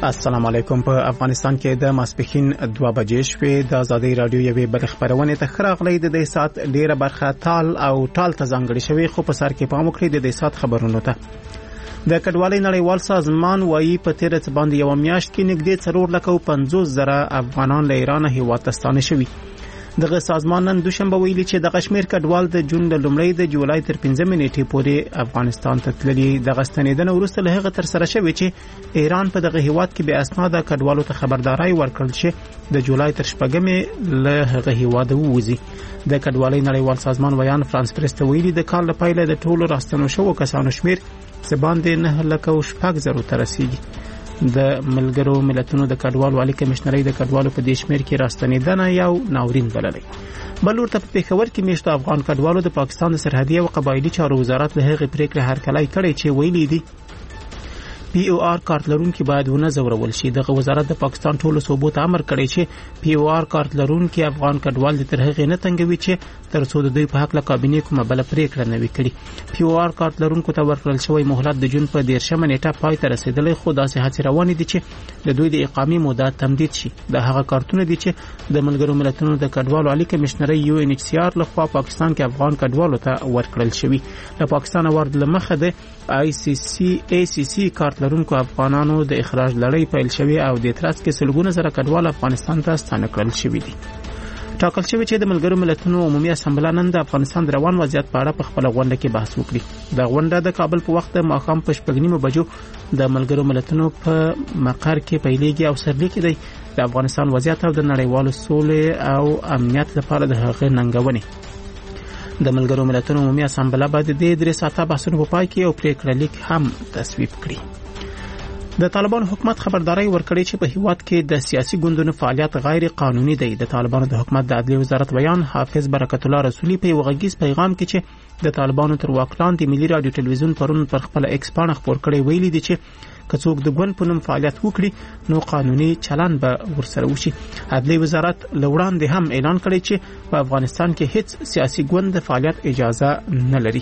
السلام علیکم. په افغانستان کې د ماسپښین 2 بجې شوې. د آزادۍ رادیو یوې بل خبرونه ته خراغلي د دې سات ډیره برخه ټال ته ځانګړي شوی، خو په سر کې پام وکړئ د دې سات خبرونو ته. د کډوالۍ نړیوال سازمان وايي په تیر څه باندې یو میاشت کې نږدې 450,000 افغانان له ایران هیواد ته ستانه شوي. دغه سازمان نن دوشنبه ویلي چې د کشمیر کډوال د جون د لومړۍ د جولای تر 15 نیټې پورې افغانستان ته تللي. د غستنیدنه وروسته له هغه تر سره شوی چې ایران په دغه هیواد کې به اسناد کډوالو ته خبرداري ورکړل شي د جولای تر 4 له هغه هیواد ووزي. د کډوالۍ نړیوال سازمان ویان فرانس پریس ته ویلي د کال لپاره د ټولو راستنو شو کسانو شمیر څه باندې 9,600,000 ته رسیدي. د ملګرو ملتونو د کډوالو عالی کمشنري د کډوالو په دې شمیر کې راستنیدنه یو ناورین بللی. بل ورته په پیښور کې میشتو افغان کډوالو د پاکستان د سرحدي او قبایلی چارو وزارت له هغې پریکړې هرکلی کړی چې ویلي دي POR کارت لرونکي باید ونه زورول شي. دغه وزارت د پاکستان ټولو صوبو ته امر کړی چې POR کارت لرونکي افغان کډوال د تر هغې نه تنګوي چې تر څو د دوی په حق له کابینې کومه بل پریکړه نه وي کړې. POR کارت لرونکو ته ورکړل شوی مهلت د جون په 13 نیټه پای ته رسیدلی، خو داسې هڅې روانې دي چې د دوی د اقامې موده تمدید شي. د هغه کارتونه دي چې د ملګرو ملتونو د کډوالو عالی کمشنري UNHCR لخوا پاکستان کې افغان کډوالو ته ورکړل شوی. له پاکستان ورد لمخه د ICC کارت لرونکو افغانانو د اخراج لړۍ پیل شوی او د اعتراض کې سلګونه زره کډوال افغانستان ته ستانه کړل شوی دي. ټاکل شوی چې د ملګرو ملتونو عمومي اسامبله نن د افغانستان د روان وضعیت په اړه په خپل غونډه کې بحث وکړي. د غونډه د کابل په وخت د ماښام په 9:30 بجو د ملګرو ملتونو په مقر کې پیلېږي او سرلیک دی د افغانستان وضعیت او د نړیوالو سولې او امنیت لپاره د هغې ننګونې. د ملګرو ملتونو عمومي اسامبله باید د 3 ساعته بحثونو په پای کې یو پریکړه لیک هم تصویب کړي. د طالبانو حکومت خبرداري ورکړي چې په هیواد کې د سیاسي ګوندونو فعالیت غیر قانوني دی. د طالبانو د حکومت د عدلیې وزارت بیان حافظ برکت الله رسولي په یو غږیز پیغام کې چې د طالبانو تر واک لاندې ملي رادیو ټلویزیون پرون پر خپل ایکس پاڼه خپور کړی ویلي دي چې که څوک د ګوند په نوم فعالیت وکړي نو قانوني چلن به ورسره وشي. عدلیې وزارت لوړاندې هم اعلان کړی چې په افغانستان کې هیڅ سیاسي ګوند د فعالیت اجازه نه لري.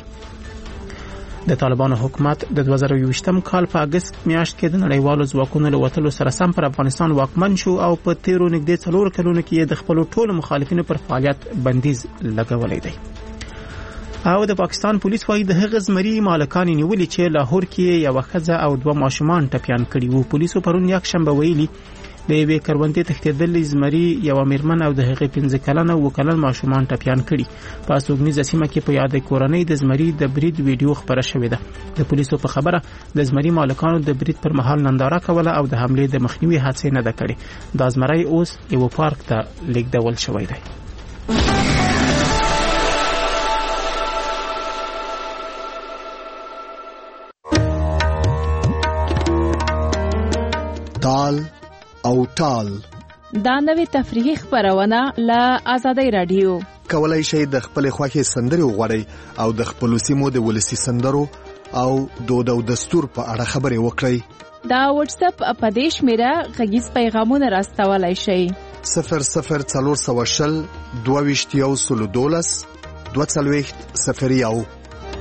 د طالبانو حکومت د 2020 کال په اگست میاشت کې د نړیوالو ځواکونو له وتلو سره سم پر افغانستان واکمن شو او په تیرو نږدې 4 کلونو کې د خپل ټولو مخالفینو پر فعالیت بندیز لګولې دی. او د پاکستان پولیس وايي د هغه زمري مالکان نیولي چې لاهور کې یو ښځه او 2 ماشومان ټپيان کړي وو. پولیسو پرون یک شنبه ویلي د یوې کروندې تښتېدلې زمري یو میرمن او د هغې 15 کلن او 2 کلن ماشومان ټپيان کړي. په سوګنیزه سیمه کې په یاد کورنۍ د زمري د برید ویډیو خبره شوې ده. د پولیسو په خبره د زمري مالکانو د برید پر مهال ننداره کوله او د حملې د مخنیوي هڅه نه ده کړې. دا زمری اوس یو پارک ته لیږدول شوی دی. ټال دا نوې تفریحي خبرونه له آزادۍ رادیو. کولای شئ د خپل خوښي سندري وغوړئ او د خپل سیمو د ولسی سندرو او دود او دستور په اړه خبرې وکړئ. دا واتس اپ اپدیش میرا غږیز پیغامونه راستولای شئ. 00420 22 22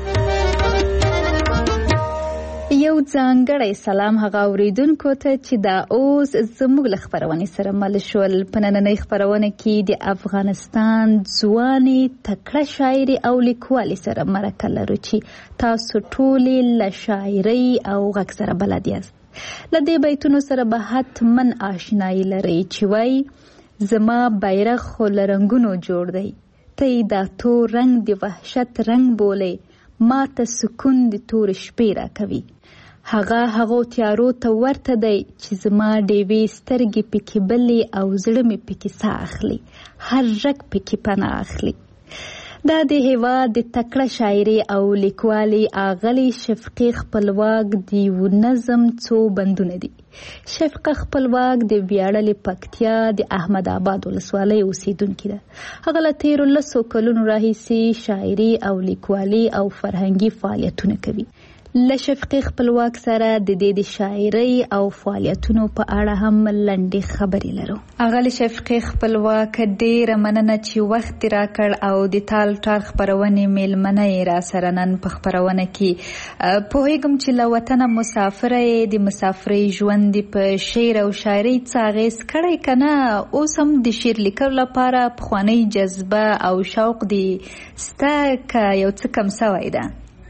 یو ځانګړی سلام هغه اوریدونکو ته چې دا اوس زموږ له خبرونې سره مل شول. په نننۍ خبرونه کې د افغانستان ځوانې تکړه شاعري او لیکوالې سره مرکه لرو چې تاسو ټولې له شاعرۍ او غږ سره بلد یاست. له دې بیتونو سره به حتمن آشنایي لرئ چې وایي زما بیرغ خو له رنګونو جوړ دی، ته یې دا تور رنګ د وحشت رنګ بولې، ما ته سکون د تور شپې را کوي. هغو تیارو ته ورته دی چې زما ډیوې سترګې پکې بلې او زړه مې پکې ساه اخلي، هر رګ پکې پناه اخلي. دا د هیواد د تکړه شاعري او لیکوالي اغلې شفقي خپلواک د یو نظم څو بندونه دي. شفقه خپلواک د ویاړلې پکتیا د احمد آباد ولسوالۍ اوسیدونکې ده. هغه له تیرو 10 کلونو راهیسې شاعري او لیکوالي او فرهنګي فعالیتونه کوي. له شفقي خپلواک سره د دې د شاعرۍ او فعالیتونو په اړه هم لنډې خبرې لرو. اغه شفقي خپلواک ډېره مننه چې وخت راکړ او د تال ټال خبرونه میلمنه را سره نن په خبرونه کې پوهیږم چې له وطن مسافر د مسافرۍ ژوند په شعر او شاعرۍ څاغیس کړی کنه اوس هم د شعر لیکلو لپاره پخوانی جذبه او شوق دی ستا که یو څه کم سوی ده؟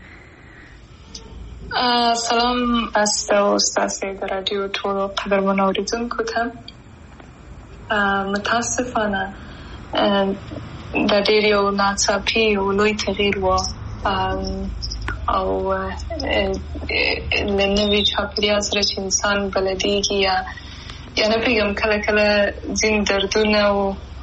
سلام استاسې د رادیو ټولو قدرمنو اوریدونکو ته. متاسفانه دا ډېر یو ناڅاپي او لوی تغییر و او له نوي چاپېریال سره چې انسان بلدېږي یا نه پوهېږم کله کله ځینې دردونه او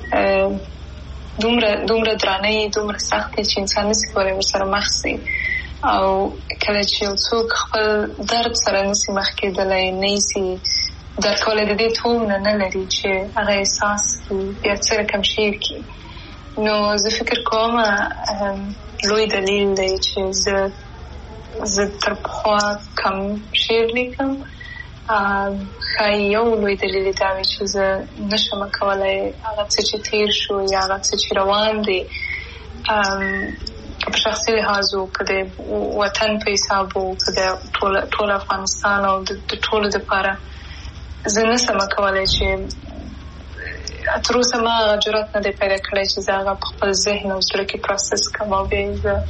دومره درانه دومره سخت چې انسان نشي کولی ورسره مخ شي او کله چې یو څوک خپل درد سره نشي مخ کېدلی نه شي درک کولی د دې تومونه نه لري چې هغه احساس کړي یا څه رقم شعر کړي نو زه فکر کوم لوی دلیل دی چې زه تر پخوا کم شعر لیکم. ښایي یو لوی دلیل دا وي چې زه نشم کولی هغه څه چې تېر شو یا هغه څه چې روان دی په شخصي لحاظ و که د وطن په حساب و که د ټول افغانستان او د ټولو دپاره زه نشم کولی چې تر اوسه ما هغه جرأت نه دی پیدا کړی چې زه هغه په خپل ذهن او زړه کې پروسس کړم او بیا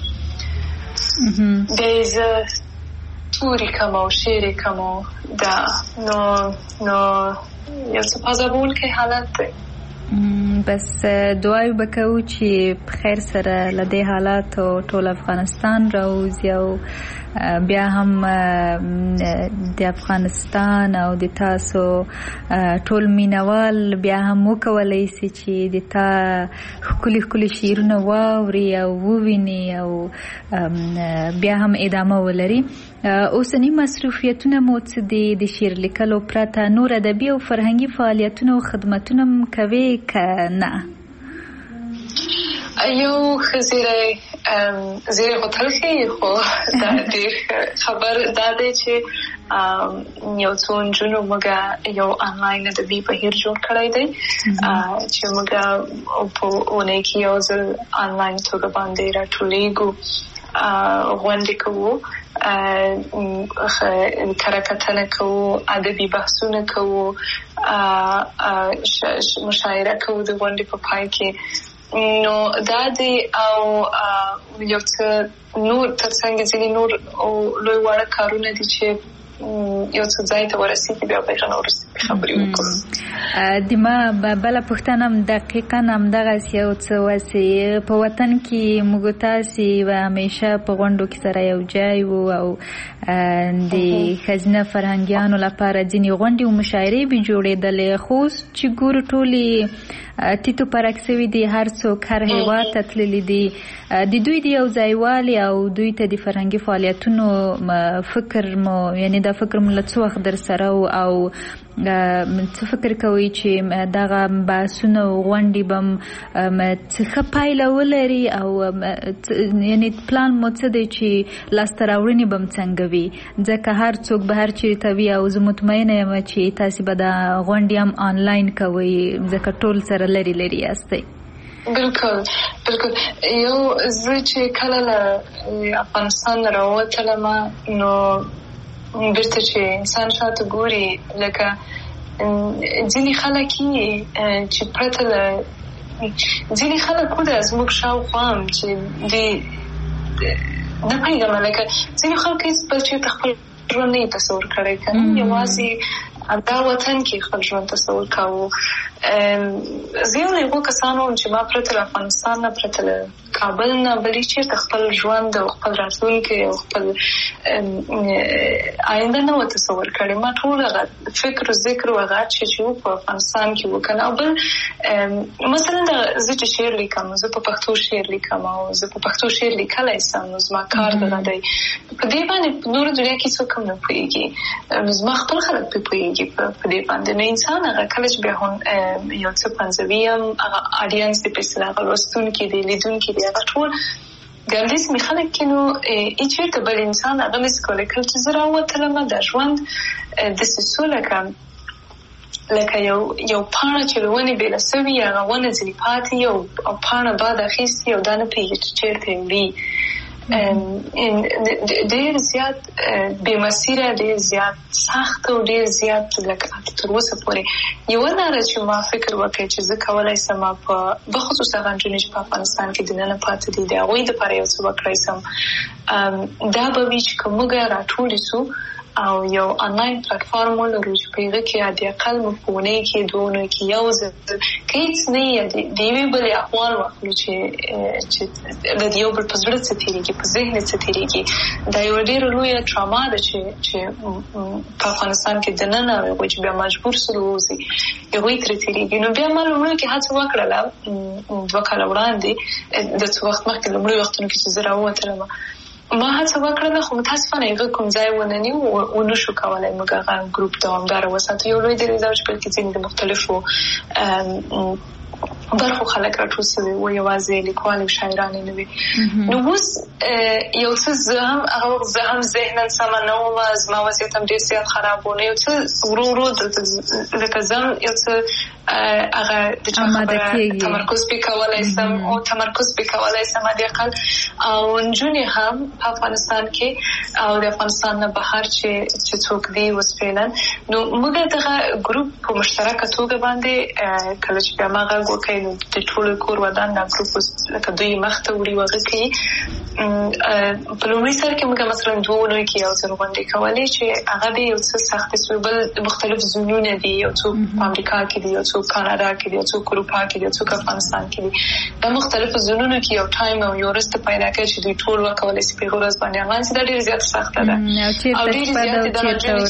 یې زه توري کم او شعر کم او دا نو یو څه پازابونکی حالت دی. بس دعای وکړو چې په خیر سره له دې حالاتو ټول افغانستان راوځي او بیا هم د افغانستان او د تاسو ټول مینوال بیا هم وکولای شي چې د تا ښکلي شعرونه واوري او وویني او بیا هم ادامه ولري. اوسنی مصروفیتونه مو څه دي؟ د شعر لیکلو پرته نور ادبي او فرهنګي فعالیتونه او خدمتونه کوي که نه؟ یو ښه زیری خو تلخي خو دا ډېر خبر دا دی چې یو څو نجونو موږ یو آنلاین ادبي بهیر جوړ کړی دی چې موږ په اونۍ کې یو ځل آنلاین توګه باندې راټولېږو غونډې کوو کره کتنه کوو ادبي بحثونه کوو مشاعره کوو د غونډې په پای کې نو دا دی او یو څه نور ترڅنګ ځینې نور لوی واړه کارونه دي چې یو څه ځای ته ورسېږي بیا به هغه وروستۍ خبرې وکړو. د ما بله پوښتنه هم دقیقا همدغسې یو څه وسې په وطن کې موږ تاسې به همیشه په غونډو کې سره یو ځای وو او د ښځینه فرهنګیانو لپاره ځینې غونډې او مشاعرې به جوړېدلې خو اوس چې ګورو ټولې ټیټو پرک سوي دي هر څوک هر هېواد ته تللي دي د دوی د یو ځایوالي او دوی ته د فرهنګي فعالیتونو فکر مو یعنی دا فکر مو له څه وخت در سره او څه فکر کوئ چې دغه بحثونه او غونډې به څه ښه پایله ولري او یعنی پلان مو څه دی چې لاسته راوړنې به څنګه وي ځکه هر څوک به هر چېرته وي او زه مطمئنه یم چې تاسې به دا غونډې هم آنلاین کوئ ځکه ټول سره لري یاستئ. بالکل یو زه چې کله له افغانستان راووتلم نو بیرته چې انسان شاته ګوري لکه ځینې خلک چې پرته له ځینې خلک وده زموږ شاوخوا هم چې نه پوهېږم لکه ځینې خلک هېڅ بل چېرته خپل ژوند نه یې تصور کړی که نه یوازې دا وطن کې خپل ژوند تصور کاوه. زه یو له هغو کسانو وم چې ما پرته له افغانستان نه پرته له کابل نه بل چېرته خپل ژوند او خپل راتلونکی او خپل آینده نه و تصور کړی. ما ټول هغه فکر و ذکر و هغه چې و په افغانستان کې و که نه. او بل مثلا زه چې شعر لیکم زه په پښتو شعر لیکم او زه په پښتو شعر لیکلی سم نو زما کار دغه دی په دې باندې په نورو دنیا کې څوک هم نه پوهېږي زما خپل خلک پرې پوهېږي په دې باندې نو انسان هغه کله چې بیا یو څه پنځوي هم هغه آډینس دی په اصطلاح هغه لوستونکي دی لیدونکي دی هغه ټول ګاندیز می خلک کینو هیڅ بل انسان هغه مس کوله کله چې زه راوتلم د ژوند د سسوله کم لکه یو پاڼه چې ونه بیل سوي هغه ونه ځنی پاتې یو او پاڼه بعد اخیستی او دانه پیږي چې چیرته وي ډېر زیات بې مسیره ډېر زیات سخت او ډېر زیات لکه تر اوسه پورې یو لاره چې ما فکر وکړ چې زه کولای سم په بخصوص هغه نجونې چې په افغانستان کې دننه پاتې دي د هغوی دپاره یو څه وکړی سم دا به وي چې که موږ راټولې سو او یو آنلاین پلیټفارم ولرو چې په هغه کې د اقل مو په اونۍ کې دوه اونۍ کې یو ځل که هېڅ نه یې د یوې بلې احوال واخلو چې د یو بل په زړه څه تېرېږي په ذهن څه تېرېږي دا یوه ډېره لویه ټراما ده چې په افغانستان کې دننه هغوی چې بیا مجبور سول ووځي هغوی ترې تېرېږي نو بیا ما لومړیو کې هڅه وکړله 2 کاله وړاندې د څه وخت مخکې لومړیو وختونو کې چې زه راووتلم ما هڅه وکړله خو متاسفانه هغه کوم ځای ونه نیو ونه شو کولی موږ هغه ګروپ دوامداره وساتو یو لوی دلیل دا چې په کې ځینې د مختلفو برخو خلک راټول سوي وو یوازې لیکوال او شاعران نه وي نو اوس یو څه زه هم ذهنا سمه نه وم زما وضعیت هم ډېر زیات خراب و نو یو څه ورو ورو لکه زه یو څه هغه د چا خبره تمرکز پې کولی سم او تمرکز پې کولی سم حداقل او نجونې هم په افغانستان کې او د افغانستان نه بهر چې څوک دي اوس فعلا نو موږ دغه ګروپ په مشترکه توګه باندې کله چې بیا ما غږ وکړی نو د ټولو کور ودان دا ګروپ لکه دوی مخته وړي وغه کوي په لومړي سر کې موږ مثلا 2 اونۍ کې یو ځل غونډې کولې چې هغه د یو څه سختې سوې بل مختلف زونونه دي یو څوک په امریکا کې دي یو څوک کاناډا کې دي یو څوک اروپا کې دي یو څوک افغانستان کې دي دا مختلفو زونونو کې یو ټایم او یو ورځ پیدا کړي چې دوی ټول وکولای شي په ورځ باندې امان چې دا ډېر زیات سخته ده او ډېر زیات د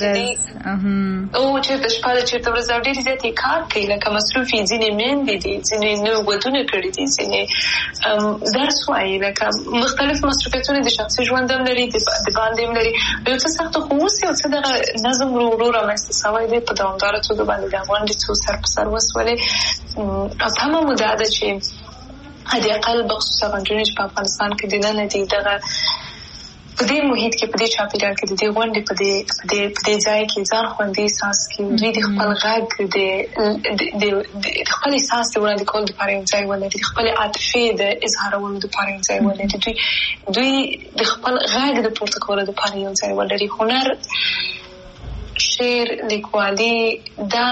او چې د شپه چې د ورځ ډېر زیات کار کوي لکه مصروفي ځینې میندې دي ځینې نو ودونه کړي دي ځینې درس وایي لکه مختلف مصروفیتونه د شخصي ژوند هم لري د باندې هم لري یو څه سخته خو اوس یو څه دغه نظم ورو ورو رامنځته سوی دی په دوامداره توګه باندې د غونډې څو سر په سر وسولې او تمه مو دا ده چې حداقل بخصوص هغه نجونې چې په افغانستان کې دننه دي دغه په دې محیط کې په دې چاپېریال کې د دې غونډې په دې ځای کې ځان خوندي احساس کړي دوی د خپل غږ د خپل احساس د وړاندې کولو دپاره یو ځای ولري د خپلې عاطفې د اظهارولو دپاره یو ځای ولري دوی د خپل غږ د پورته کولو دپاره یو ځای ولري هنر شعر لیکوالي دا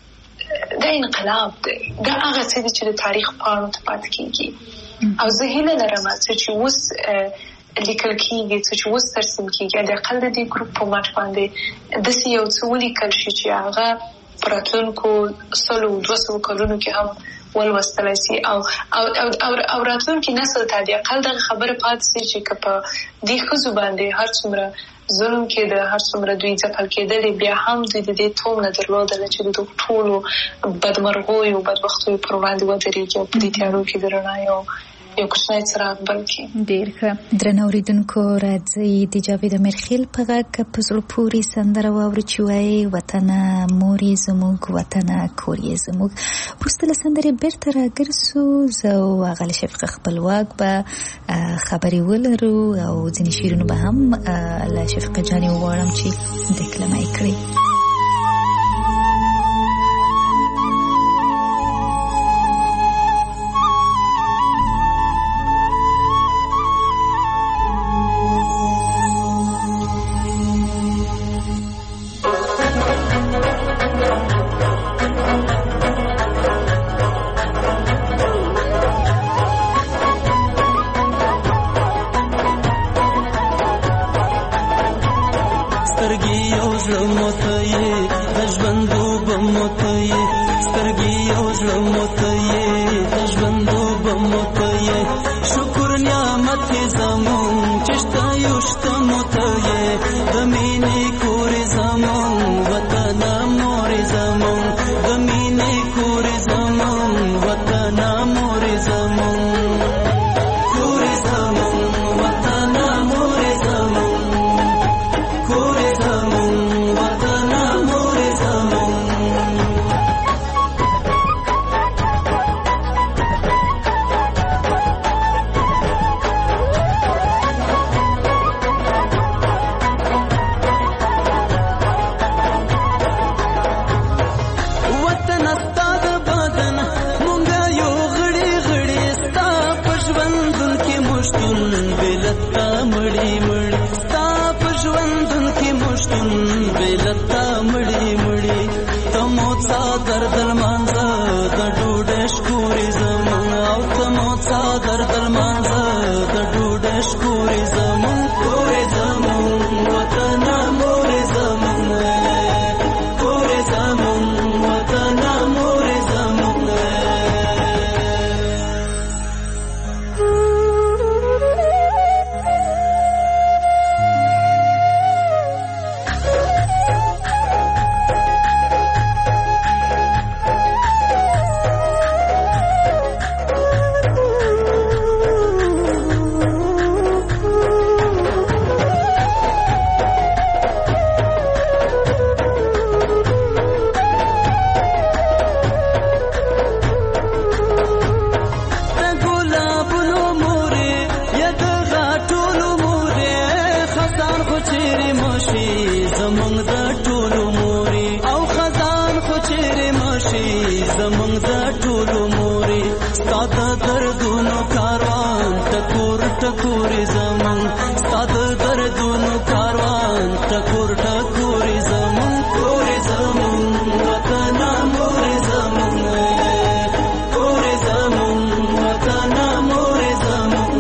انقلاب دی دا هغه څه دي چې د تاریخ پاڼو ته پاتې کېږي او زه هیله لرم چې اوس لیکل کېږي چې اوس ترسیم کېږي د اقل د دې ګروپ په مټ باندې داسې یو څه ولیکل شي چې هغه په راتلونکو 100-200 کلونو کې هم ولوستلی سي او راتلونکي نسل ته د اقل دغه خبره پاتې سي چې که په دې ښځو باندې هر څومره ظلم کېده هر څومره دوی ځپل کېدلې بیا هم دوی د دې توم نه درلودله چې د دغو ټولو بدمرغیو بدبختیو پر وړاندې ودرېږي او په دې تیارو کې د رڼا یو کوچنی څراغ بل کړي. ډېر ښه. درنو اورېدونکو راځئ د جاوید امیرخیل په غږ په زړه پورې سندره واورو چې وایي وطنه مور یې زموږ وطنه کور یې زموږ. وروسته له سندرې بیرته راګرځو زه او اغله شفیقه خپلواک به خبرې ولرو او ځینې شعرونه به هم له شفیقه جانې وغواړم چې دکلمه یې کړي. مشتون بلتا مړی مړی ستا په ژوندون کې مشتون بلتا مړی مړی تمو څادر دلمانځه د ډوډۍ شکورې زمون او تمو څادر دلمانځه د ډوډۍ شکورې زمون کورې زمون وطن مورې زمون کورې زمون وطن مورې زمون ټکورې زمون ستاد دردونو کاروان ټکور ټکورې زمون کورې زمون وطن مورې زمون کورې زمون وطن مورې زمون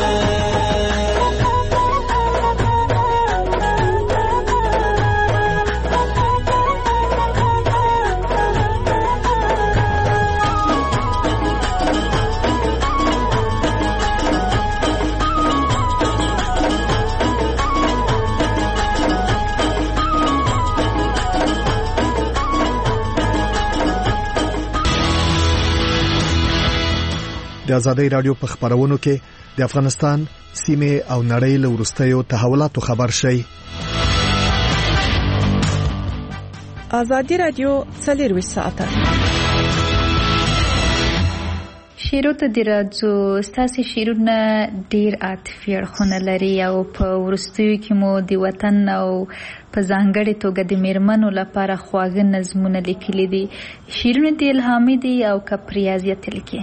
د آزادۍ رادیو په خبرونو کې د افغانستان سیمه او نړۍ له وروستیو تحولاتو خبر شي. آزادۍ رادیو 24 ساعته شیرو ته د راځو. ستاسو شیرونه ډیر عاطفي اړخونه لري او په وروستیو کې مو د وطن او په ځانګړې توګه د میرمنو لپاره خواږه نظمونه لیکلي دي. شیرونه د الهامي دي او کپریازیت لیکي.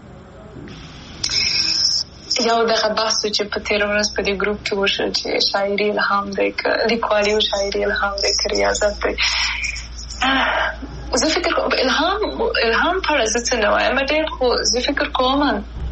یو دغه بحث چې په تیر ورځ په دې ګروپ کې وشو چې شاعري الهام دی که لیکوالي او شاعري الهام دی که ریاضت دی. زه فکر کوم الهام په اړه زه څه نه وایم ډېر، خو زه فکر کوم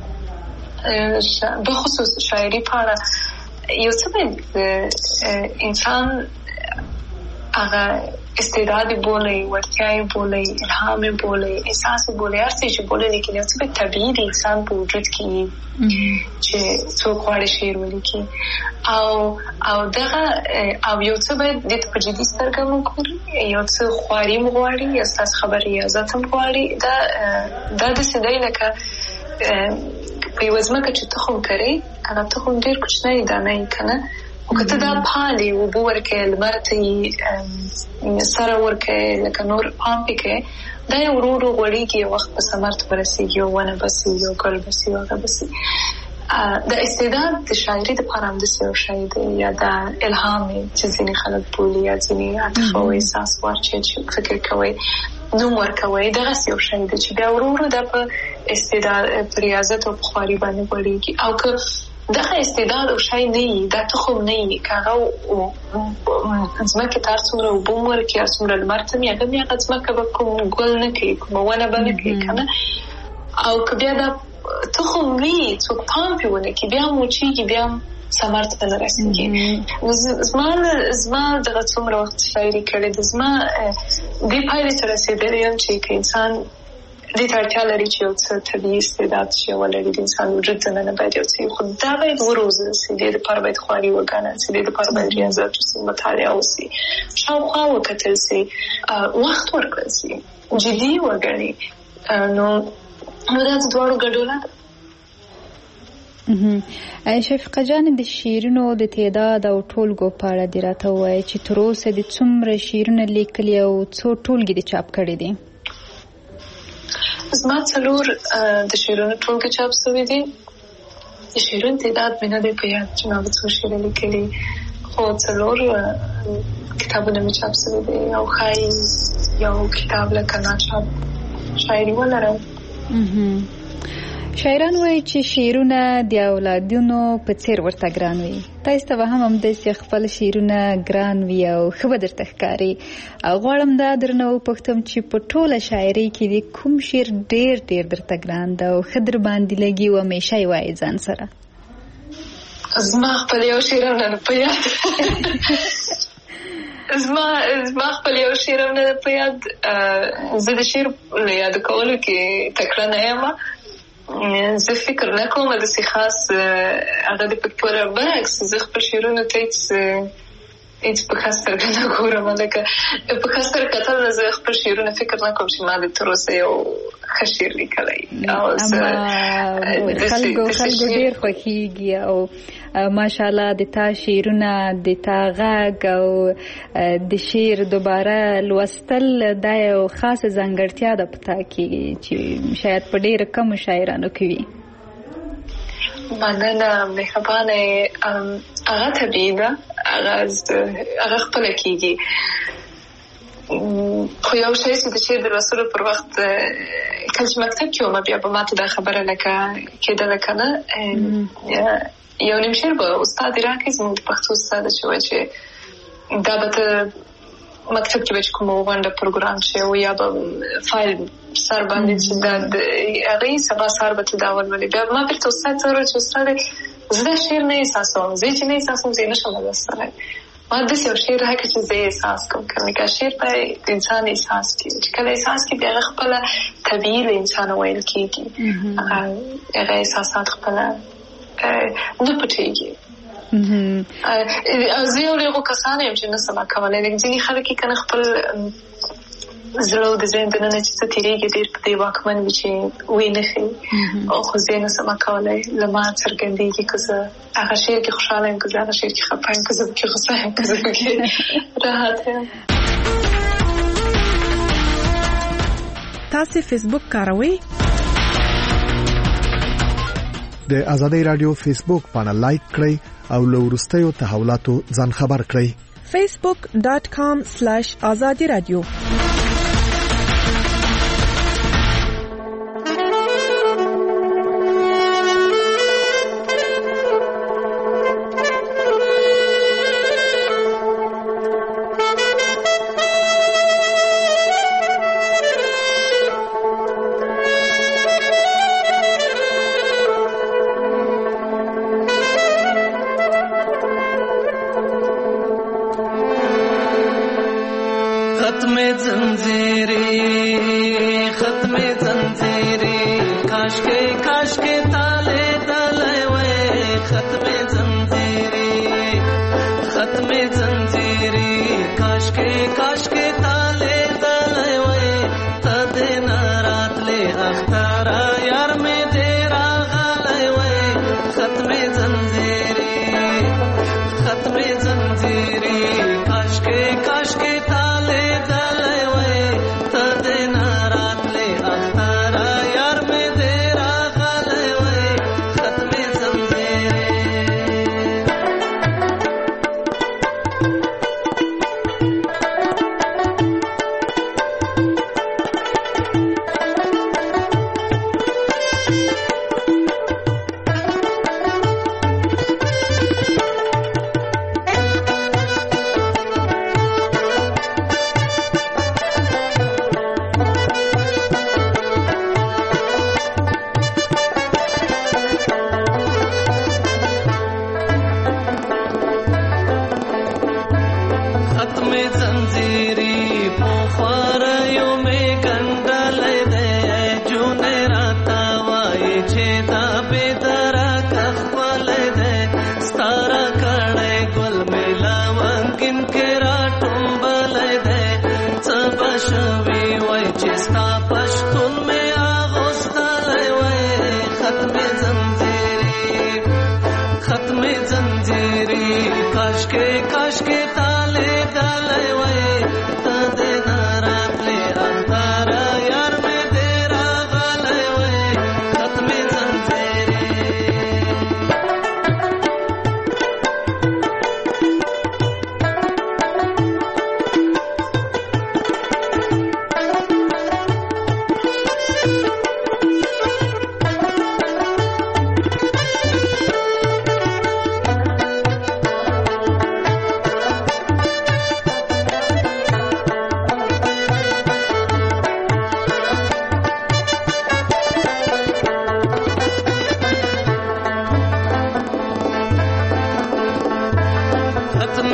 بخصوص شاعري په اړه یو څه باید انسان هغه استعداد بولي، وړتیاوې بولي، الهام بولي، احساس بولي، هر څه چې بولي، لیکن یو څه به طبیعي د انسان په وجود کې چې څوک غواړي شعر ولیکي او دغه او یو څه باید د په جدي سترګه وګوري، یو څه خواري غواړي، یا ستاسو خبرې ریاضت هم غواړي. دا داسې دی لکه په یوه ځمکه چې تخم کرې، هغه تخم ډېر کوچنی دانه یې که نه، او که ته دا پالې، اوبه ورکړې، لمر ته یې سره ورکړې، لکه نور پام پې کوې، دا یې ورو ورو غوړېږي، یو وخت به ثمر ته ورسېږي، یو ونه به سي، یو ګل به سي، یو هغه به سي. د استعداد د شاعري دپاره همداسې یو شی دی، یا دا الهام چې ځینې خلک بولي، یا ځینې عاطفه او احساس واچوي چې فکر کوئ نوم ورکوئ، دغسې یو شی دی چې بیا ورو ورو دا په استعداد په ریاضت او په خواري باندې غوړېږي. او که دغه استعداد او شی نه وي، دا تخم نه وي، که هغه ځمکې ته هر څومره اوبه هم ورکړي، هر څومره لمر ته مې هغه ځمکه به کوم ګل نه کوي، کومه ونه به نه کوي که نه. او که بیا دا تخم وي، څوک پام پرې ونه کړي، بیا هم وچېږي، بیا هم ثمر ته نه رسېږي. زما دغه څومره وخت شاعري کړې ده، زما دې پایلې ته رسېدلی یم چې که انسان دې ته اړتیا لري چې یو څه طبیعي استعداد چې ولري، د انسان وجود دننه باید یو څه، خو دا باید وروزل سي، دې دپاره باید خواري وګڼل سي، دې دپاره باید ریاضت وسي، مطالعه وسي، شاوخوا وکتل سي، وخت ورکړل سي، جدي وګڼي. نو دا د دواړو ګډوله ده. شفیقه جان، د شعرونو د تعداد او ټولګو په اړه دې راته ووایه چې تر اوسه دې څومره شعرونه لیکلي او څو ټولګې دې چاپ کړي دي؟ زما 4 د شعرونو ټولګې چاپ شوي دي. د شعرونو تعداد مې نه دی په یاد چې ما به څو شعرونه لیکلي، خو 4 کتابونه مې چاپ شوي دي، او ښایي یو کتاب لکه ناچاپ شاعري ولرم. شاعران وایي چې شعرونه د اولادونو په څیر ورته ګران وي. تاسو ته هم همداسې خپل شعرونه ګران وي او ښه به درته ښکاري. غواړم دا درنه وپوښتم چې په ټوله شاعرۍ کې د کوم شعر ډېر ډېر درته ګران ده او ښه در باندې لګي او همیشه یې وایي ځان سره؟ زما خپل یو شعر هم نه په یاد زما خپل یو شعر هم نه په یاد. زه د شعر له یاد کولو کې تکړه نه یم. زه فکر نه کوم داسې خاص هغه د پکتور برعکس زه خپل شعرونو ته هیڅ په ښه سترګه نه ګورم. لکه په ښه سترګه کتل زه خپل شعرونه فکر نه کوم چې ما د تر اوسه یو ښه شعر لیکلی. خلکو ډېر خوښېږي او ماشاءالله د تا شعرونه د تا غږ او د شعر دوباره لوستل دا یو خاصه ځانګړتیا ده په تا کې چې شاید په ډېرو کمو شاعرانو کې وي. مننه مهربانه. هغه طبیعي ده، هغه خپله کېږي. خو یو شی چې د شعر د لوستلو پر وخت کله چې مکتب کې وم بیا به ماته دا خبره لکه کېدله که نه یو نیم شعر به استاد راکړي زموږ د پښتو استاد چې وایي چې دا به ته مکتب کې به چې کومه غونډه پروګرام شي او یا به فایل سر باندې چې دا هغې سبا سهار به ته دا ولولې. بیا ما بیرته استاد ته وویل چې استاده زه دا شعر نه احساسوم، زه چې نه احساسوم زه یې نشم لوستلی. ما داسې یو شعر راکړه چې زه یې احساس کوم. که شعر باید د انسان احساس کړي، چې کله احساس کړي بیا هغه خپله طبیعي له انسانه ویل کېږي. هغه احساسات خپله نه پټېږي. زه یو له هغو کسانو یم چې نه سم کولی. لکه ځینې خلک یې که نه خپل زړه او د ذهن دننه چې څه تېرېږي ډېر په دې واکمن وي چې ویې نه ښیي. خو زه یې نه سم کولی. له ما څرګندېږي که زه هغه شعر کې خوشحاله یم، که زه هغه شعر کې خفه یم، که زه پکې غوسه یم، که زه پکې راحت یم. تاسې فیسبوک کاروئ؟ د آزادۍ رادیو فیسبوک پاڼه لایک کړئ او له وروستیو تحولاتو ځان خبر کړئ. facebook.com/azadi radio.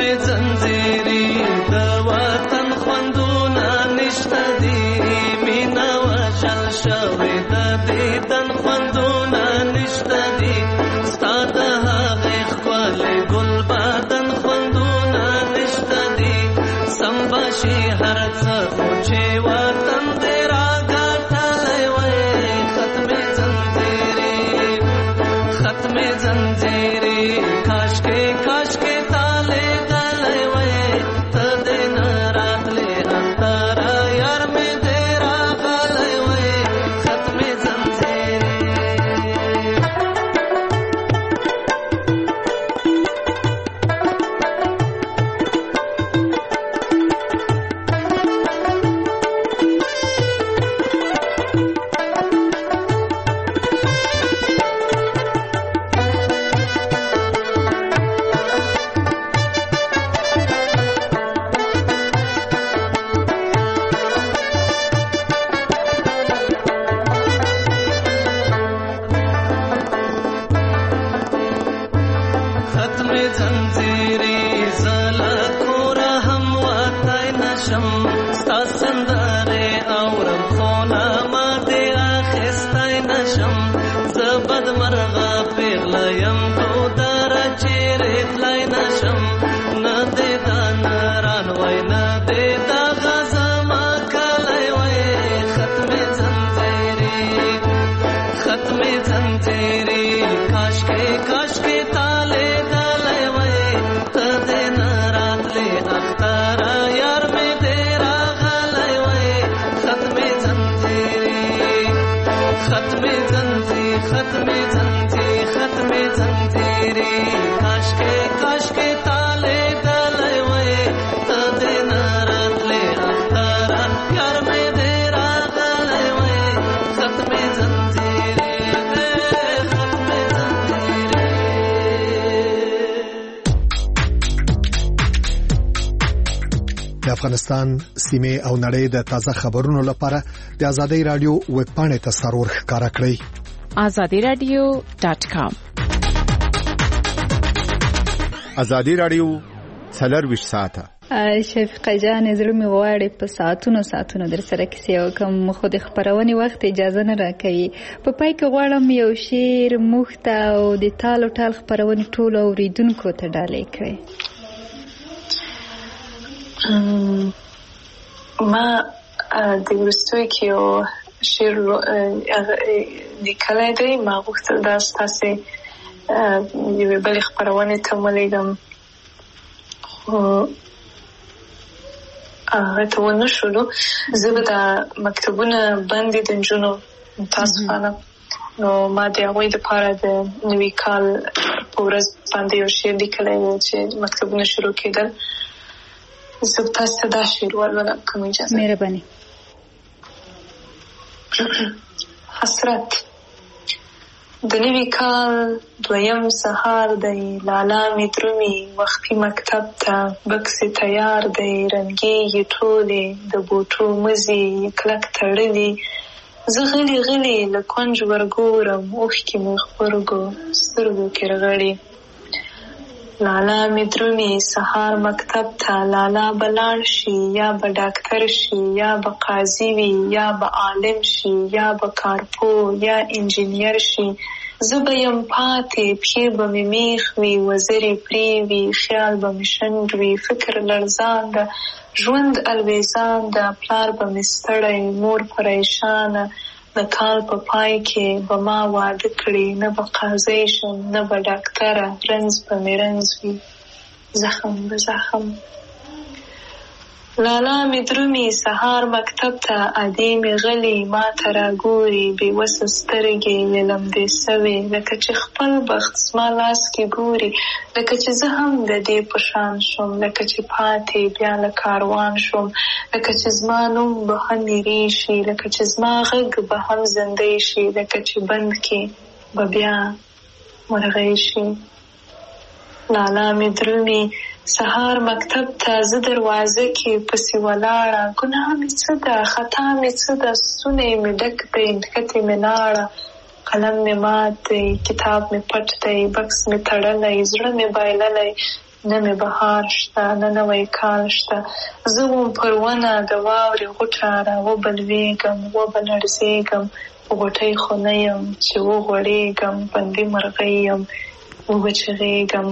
ختمې زنځیرې د وطن خوندونه نشته دي مینه وژل شوې د دیدن خوندونه نشته دي ستا د هغې ښکلې ګلبدن خوندونه نشته دي سم به شي هر څه خو چې وطن دې راګټلی وی ختمې زنځیرې ختمې زنځیرې کاشکې کاشکې تا لیدلی وی ته دې نه راتلې اختره یار مې دې راغلی وی ختمې زنځیرې ختمې زنځیرې زه له کوره هم وتی نشم ستا سندرې اورم خو نه ما دې اخیستی نشم زه بدمرغه پیغله یم دودره چیرې تلی نشم نه دې دا نران وی نه دې دغه زما کلی وی ختمې زنځیرې ختمې زنځیرې کاشکې کاشکې تا لیدلی وی ته دې نه راتلې اختره یار مې دې راغلی وی ختمې زنځیرې ختمې زنځیرې ختمې زنځیرې ختمې زنځیرې کاشکې کاشکې تا لیدلی وی ته دې نه راتلې اختره یار مې دې راغلی وی ختمې زنځیرې ختمې زنځیرې. د افغانستان سیمه او نړۍ د تازه خبرونو لپاره د آزادۍ رادیو ویب پاڼې ته سرور ښکارا کړئ azadiradio.com آزادۍ رادیو 24 ساعته شفیقه جان زړه مې غواړي په ساعتونو ساعتونو در سره کیسې وکم خو د خبرونې وخت اجازه نه راکوي په پای کې غواړم یو شعر موږ ته او د تال او ټال خبرونې ټولو اوریدونکو ته ډالۍ کړئ ما د وروستیو کې یو شعر لیکلی دی ما غوښتل دا ستاسې یوې بلې خپرونې ته ولیږم خو هغه ته ونه شولو زه به دا مکتبونه بند دي د نجونو متاسفانه نو ما د هغوی دپاره د نوي کال په ورځ باندې یو شعر لیکلی و چې مکتبونه شروع کېدل زه به تاسو ته دا شعر ولولم که مو اجازه مهرباني حسرت د نوي کال دویم سهار دی لالا مې درومي وختي مکتب ته بکس تیار دی رنګېږي ټولې د بوټو مزي کلک تړلي زه غلي غلي له کونج ورګورم اوښکې مې خپرګو سترګو کې رغړي لالا مې درومي سهار مکتب ته لالا به لاړ شي یا به ډاکټر شي یا به قاضي وي یا به عالم شي یا به کارپو یا انجینیر شي زه به یم پاتې پښې به مې میخ وي وزرې پرې وي خیال به مې شنډ وي فکر لړزان ده ژوند الویزان ده پلار به مې ستړی مور پریشانه د کال په پای کې به ما واده کړي نه به قاضي شم نه به ډاکټره رنځ به مې رنځ وي زخم به زخم لالا مې درومي سهار مکتب ته ادې مې غلي ما ته راګوري بېوسه سترګې یې لمدې سوې لکه چې خپل بخت زما لاس کې ګوري لکه چې زه هم د دې په شان شم لکه چې پاتې بیا له کاروان شم لکه چې زما نوم به هم هېرې شي لکه چې زما غږ به هم زندۍ شي لکه چې بند کې به بیا مرغۍ شي لالا مې درومي سهار مکتب ته زه دروازه کې پسې ولاړه ګناه مې څه ده خطا مې څه ده ستونی مې ډک دی نښتې مې لاړه قلم مې مات دی کتاب مې پټ دی بکس مې تړلی زړه مې بایللی نه مې بهار شته نه نوی کال شته. زه وم پر ونه د واورې غوټه راوبلوېږم وبلړزېږم په غوټۍ خو نه یم چې وغوړېږم بندي مرغۍ یم وبچغېږم.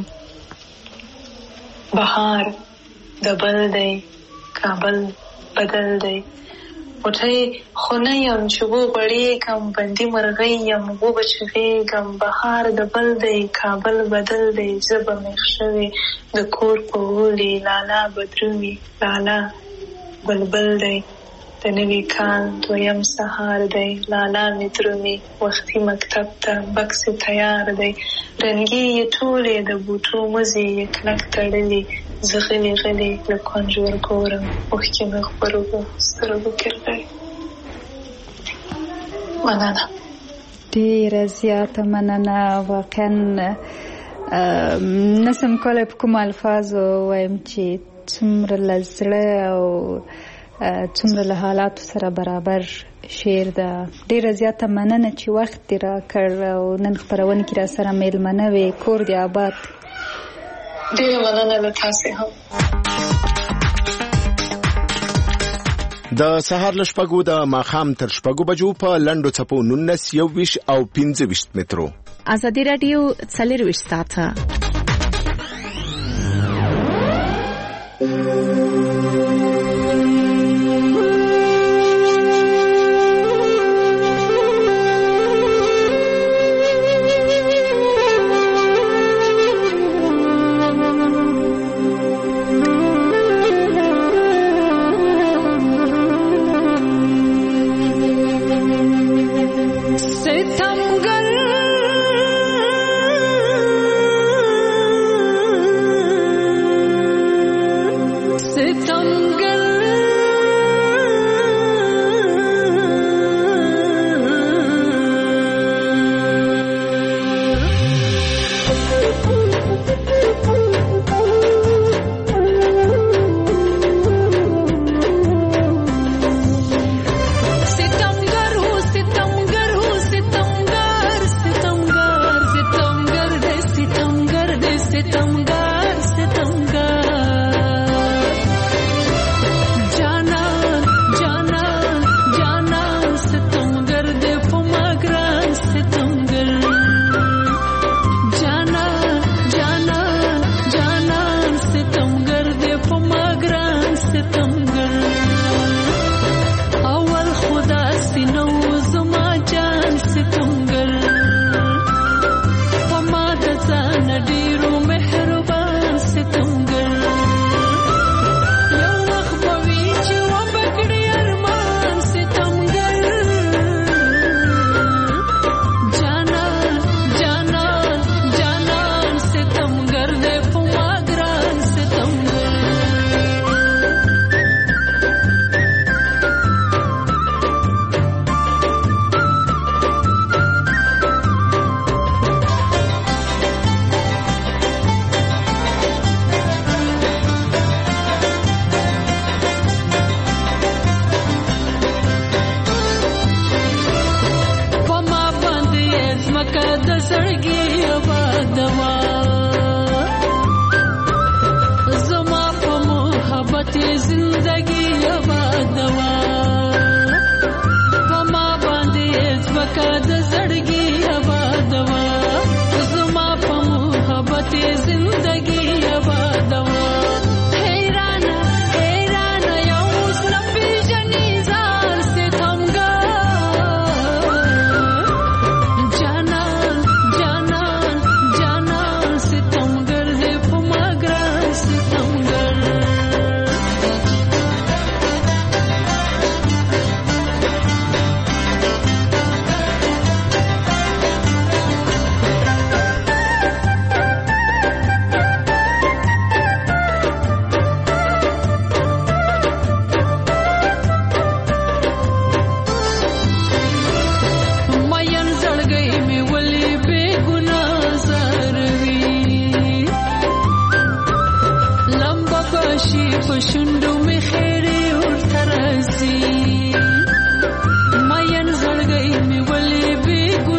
بهار د بل دی کابل بدل دی غوټۍ خو نه یم چې وغوړېږم بندي مرغۍ یم وبچغېږم. بهار د بل دی کابل بدل دی ژبه مې شوې د کور په غولي لالا بدرومي لالا بلبل دی د نوي کال دویم سهار دی لالا مې درومي وختي مکتب ته بکس تیار دی رنګي یې ټولې د بوټو مزې یې کلک تړلې زه غلې غلې له کنجور ګورم اوښکې مې غبرګو سترګو کې راغلي. مننه ډېره زیاته مننه. واقعا نسم کولی په کوم الفاظو وایم چې څومره له زړه او څومره له حالاتو سره برابر شعر ده. ډېره زیاته مننه چې وخت دې راکړ او نن خپرونه کې را سره میلمنه وې. کور دې آباد. ډېره مننه له تاسې هم. د سهار له شپږو د ماښام تر شپږو بجو په لنډو څپو 19 21 او 25 مترو. ازادي راډیو 24 ساعته.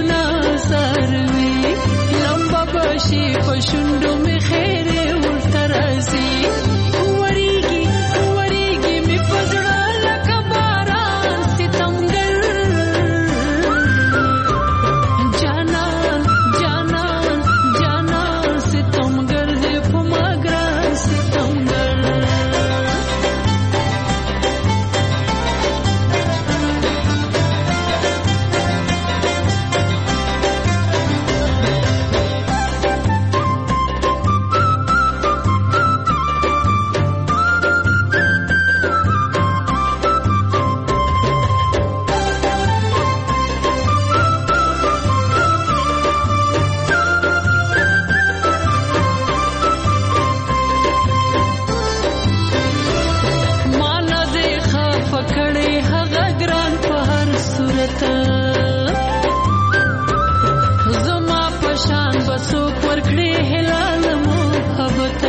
شي په شونډو می خیر ورته بسوک ورکړي هلال محبت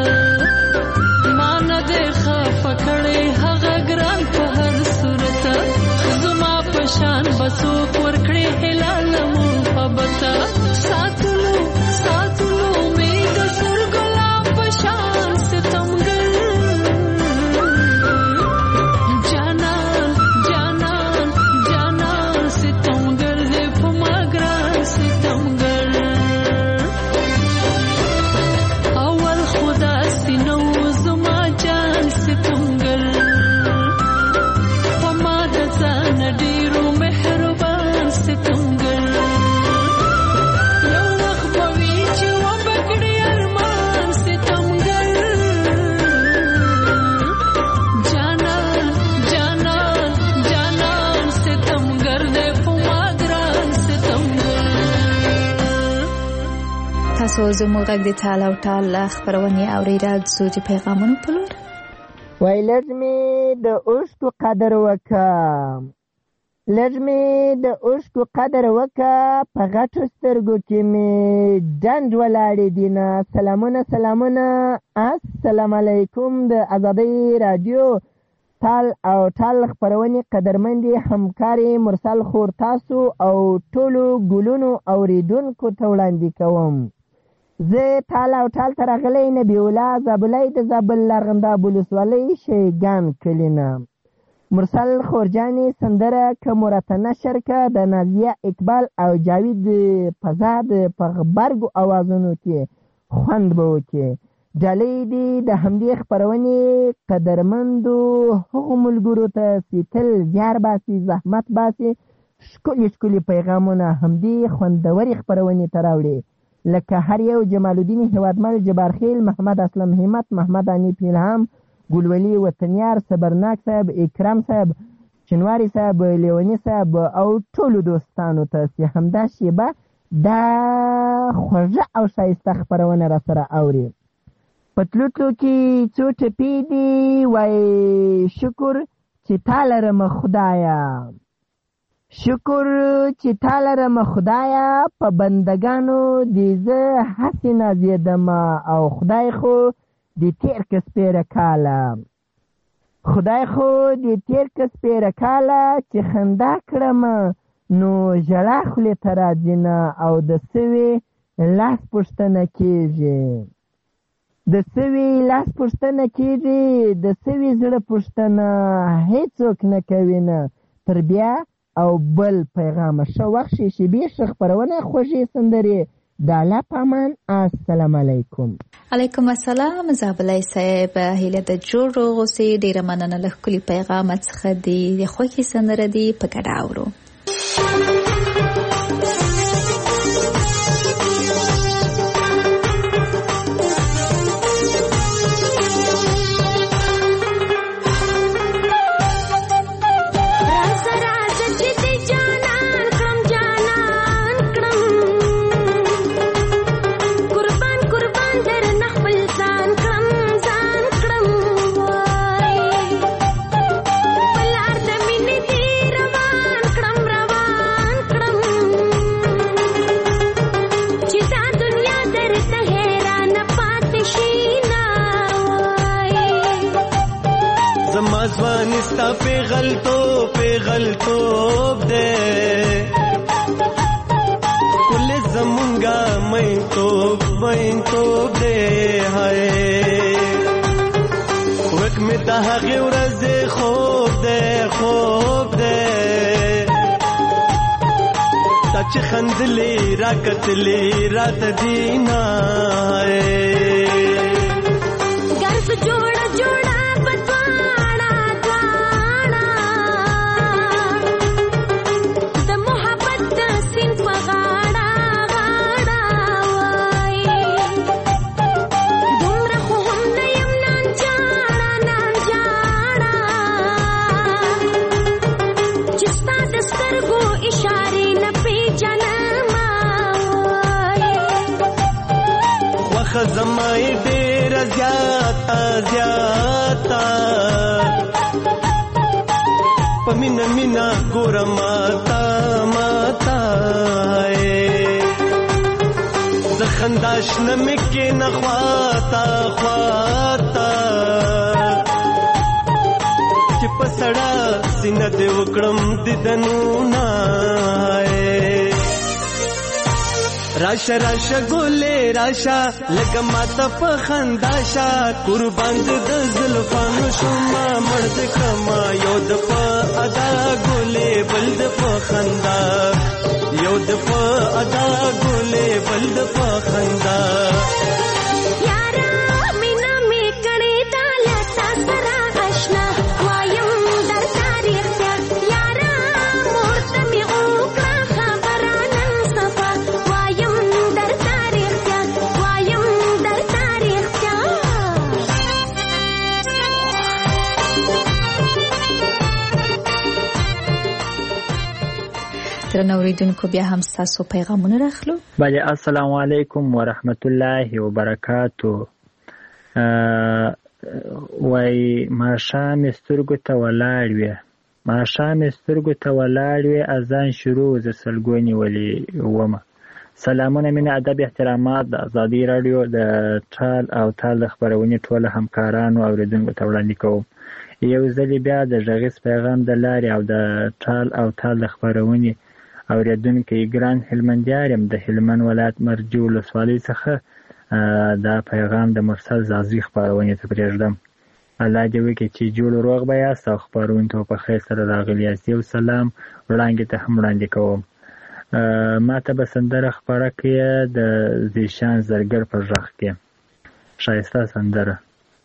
مان دې خفه کړي هغه ګران په هر صورت زما پشان بسوک ورکړي هلال محبت ساتلو ساتلو می د سر ګلاب پشان ستمګر جانان جانان جانان ستمګر دې په ماګران ستمګر اول خدا سينو زما جان ستمګر په ما د ځان ډیرو مهربان ستمګر یو وخت به وي چې وبکړي ارمان ستمګر جانان جانان جانان ستمګر دې په ما ګران ستمګر. تاسو زموږ غږ د ټال او ټال خبرونه اوریدل څو چې پیغامونه په لور وای لږ مې د اوښکو قدر وکړه لږ مې د اوښکو قدر وکړه په غټو سترګو کې مې ډنډ ولاړې دینه. سلامونه السلام علیکم. د ازادۍ رادیو ټال او ټال خبرونې قدرمندې همکارې مرسل خور تاسو او ټولو ګلونو اوریدونکو ته وړاندې کوم. زه ټال او ټال ته راغلی نبی الله زابلی د زابل لرغنداب ولسوالۍ شیګان کلي نه. مرسل خورجانې سندره که مرته نشر که د نازیه اقبال او جاوید فضاد په غبرګو اوازونو کې خوند به وکړي. ډالۍ دې د همدې خپرونې قدرمندو هغو ملګرو ته چې تل زیار باسي زحمت باسي ښکلي پیغامونه همدې خوندورې خپرونې ته راوړي لکه هر یو جمال الدین هیوادمل جبارخیل محمد اسلم همت محمد انیف الهام ګلولي وطنیار صبرناک صاحب اکرام صاحب چنواری صاحب لیونی صاحب او ټولو دوستانو ته چې همدا شیبه دا خوږه او ښایسته خپرونه را سره اوري. پتلوتلو کې څو ټپې دي وای شکر چې تا لرم خدایا شکر چې تا لرم خدایا په بندگانو دې زه هسې نازېدم او خدای خو دې تېر که سپېره کاله خدای خو دې تېر که سپېره کاله چې خندا کړم نو ژړا خولې ته راځي نه او د سوي لاس پوښتنه کېږي د سوي لاس پوښتنه کېږي د سوي زړه پوښتنه هیڅوک نه کوي نه تر بیا او بل پیغامه ښه وخت شي شیبې ښه خپرونه خوږې سندرې د الله په امان. السلام علیکم. علیکم السلام. زابلی صاحب هیله د جوړ روغ اوسئ. ډېره مننه له ښکلي پیغامه څخه دي د خوښې سندره دي په ګډه اورو. ځوانستا پیغلتوب دے کل زمونگا مین توب دے ہائے وک میں تحقی ورز خوب دے تچ خندلی راکتلی رات دینا ہے گرف جوڑا زمائی ډیر زیاتا پمینا ګور ماتا زخ خنداش نمکې نخواتا خواتا چې پسړه سینه دې وکړم دیدنونه راشه راشه ګلې راشه لکه ماته په خنداشه قربان دې د زلفانو شوما مړ دې کړما یو د په ادا ګلې بل د په خندا یو د په ادا ګلې بل د په خندا درنو اوریدونکو بیا هم تاسو پیغامونه راخلو. بله السلام علیکم ورحمت الله وبرکاتو. وای ماښام سترګو ته ولاړ وې ماښام سترګو ته ولاړ وې اذان شروع ز سلګونی ولي ومه. سلامونه مینه ادب احترامات د ازادي رادیو د ټال او تال خبرونه ټول همکارانو اوریدونکو ته وړاندې کوم. یو ځل بیا د ژغیز پیغام د لارې او د ټال او تال خبرونه اوریدونکو ګران هلمندیار يم د هلمند ولایت مرجو ولسوالۍ څخه دا پیغام د مرسل زازي خبرونه ته پرېږدم. الله دې وکړي چې جوړ روغ به یاست او خبرونه ته په خیر سره راغلي یاست. یو سلام وړاندې ته هم وړاندې کوم. ما ته به سندره خبره کړې د زیشان زرګر پر غږ کې ښایسته سندره.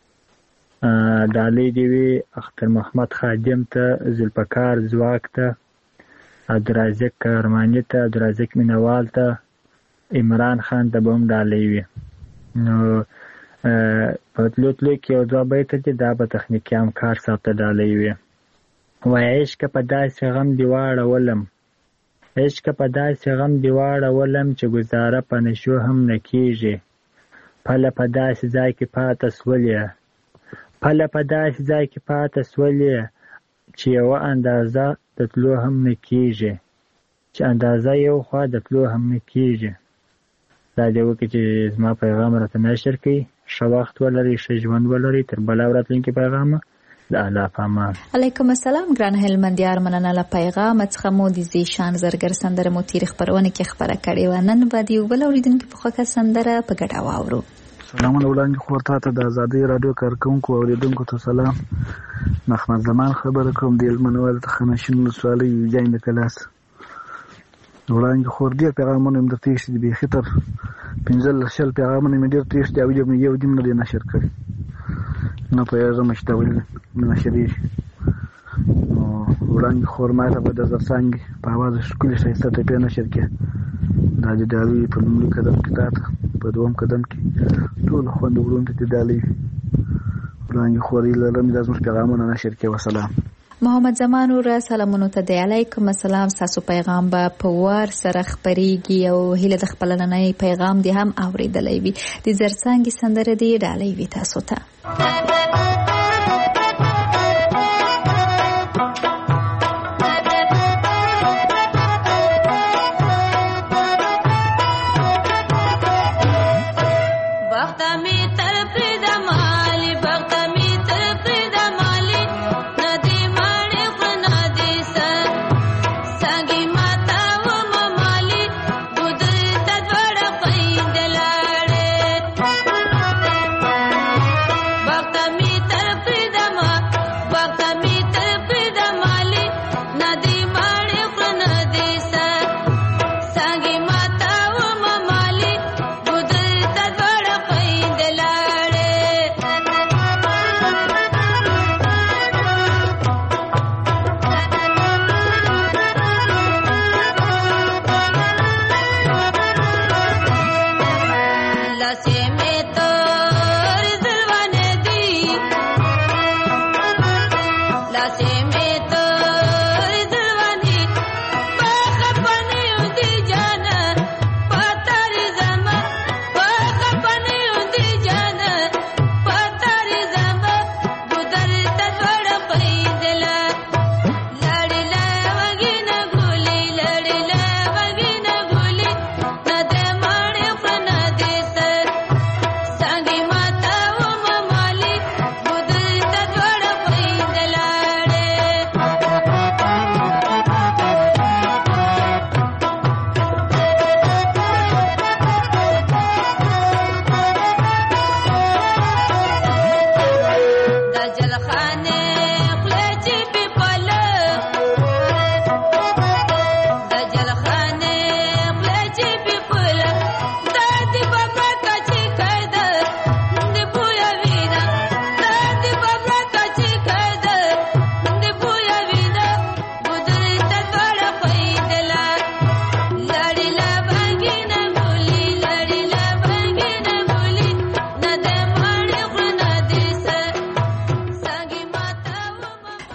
ډالۍ دې وي اختر محمد خادم ته ذوالفقار ځواک ته عبدالرازق کرماني ته عبدالرازق مینوال ته عمران خان ته به هم ډالۍ وي. نو په تلو کې یو دوه بیته دي دا به تخنیکي همکار صاحب ته ډالۍ وي. وایي عشقه په داسې غم دې واړولم عشقه په داسې غم دې واړولم چې ګزاره په نشو هم نه کېږي. پله په داسې ځای کې پاته سولې پله په داسې ځای کې پاته سولې چې یوه اندازه د تلو هم نه کېږي چې اندازه یو خوا د تلو هم نه کېږي. دا دې وکړي چې زما پیغام راته نشر کړي. ښه وخت ولرئ ښه ژوند ولرئ. تر بله راتلونکي پیغامه د الله په امان. علیکم السلام ګران هلمندیار مننه له پیغام څخه مو د زیشان زرګر سندره مو تیر خبرونه کې خبره کړې و. نن به د یو بل اوریدونکي په خوښه سندره په ګډه واورو. سلامونه وړاندې خو ته د ازادي رادیو کارکونکو اوریدونکو ته سلام. محمد زمان خبره کوم د هلمند ولایت خنشین ولسوالۍ جاین د کلاس. وړاندې خو ډېر پیغامونه مې درته ایښي دي بیخي تر 15 پیغامونه مې ډېر ایښي دي او یو دې نه دی نشر کړی. نه پوهېږم چې دا ولې نشرېږي. وړاندې خور ما ته به د زرڅانګې په اواز ښکلې ښایسته ټپې نشر کړې. دا د ډالۍ په لومړي قدم کې تا ته په دوم قدم کې ټولو خوندو وړونکو ته ډالۍ وي. وړاندې خورې لرم دا زموږ پیغامونه نشر کړې. وسلام. محمد زمان وره سلامونه ته دی. علیکم السلام. تاسو پیغام به په وار سره خبرېږي او هیله د خپل نننۍ پیغام دی هم اوریدلای وي. د زرڅانګې سندره دی ډالۍ وي تاسو ته.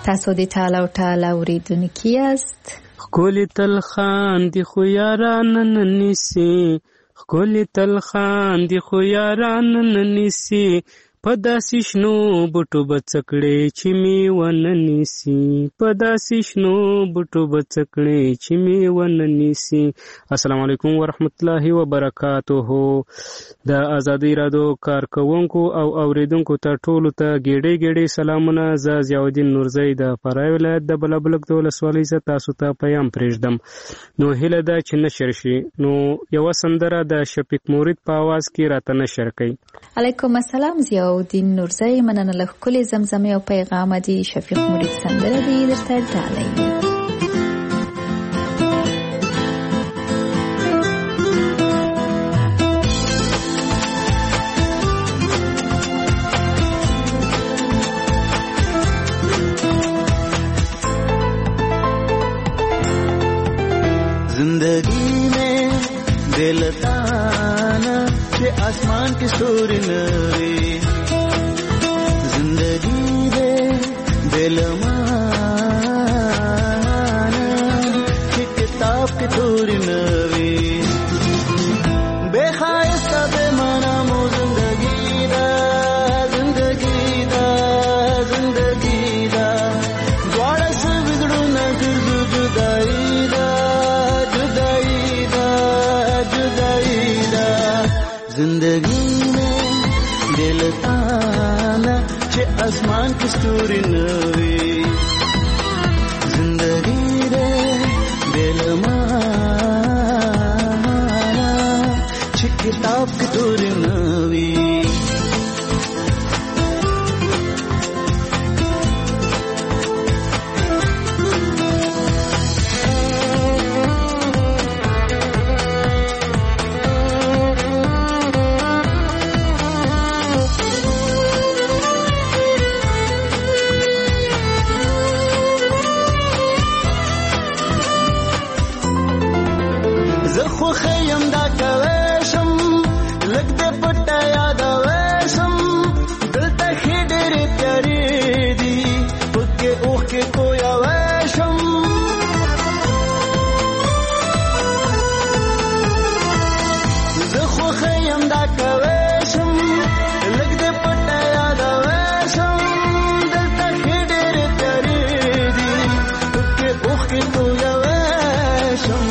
تاسو د ټال او ټال اوریدونکي یاست. ښکلي تل خاندي خو یاران نه نیسي، ښکلي تل خاندي خو یاران نه نیسي، په داسې شنو بوټو به څه کړې چې مې ونه نیسي، په داسې شنو بوټو به څه کړې چې مې ونه نیسي. السلام علیکم ورحمت الله وبرکاته. د ازادۍ رادیو کارکوونکو او اوریدونکو ته ټولو ته ګېډې ګېډې سلامونه. زه ضیاءالدین نورزی د فراه ولایت د بلابلک د ولسوالۍ څخه تاسو ته پیام پرېږدم. نو هیله ده چې نشر شي. نو یوه سندره د شفیق مورید په آواز کې راته نشر کوي. علیکم السلام ضیاءالدین نورزی، مننه له ښکلې زمزمې او پیغامه دي. شفیق مورید سندره دې درته ډالۍ. जिंदगी में दिल ताना के आसमान की सूरी नवी, जिंदगी में दिल माना के किताब की सूरी नवी, बेखायस्ता बेमाना मो जिंदगी दा, जिंदगी दा, जिंदगी दा, द्वारा से बिगड़ू न गिरजू जुदाई दा, जिंदगी में दिल ताना चे आसमान की सूरी नवी, जिंदगी रे दिल माना चे किताब की सूरी नवी. خیم دا کویشم لگ دے پٹا یاد ویشم دلتا خی ڈیری پیاری دی پکے اوخ کے کویا ویشم زخو خیم دا کویشم لگ دے پٹا یاد ویشم دلتا خی ڈیری پیاری دی پکے اوخ کے کویا ویشم.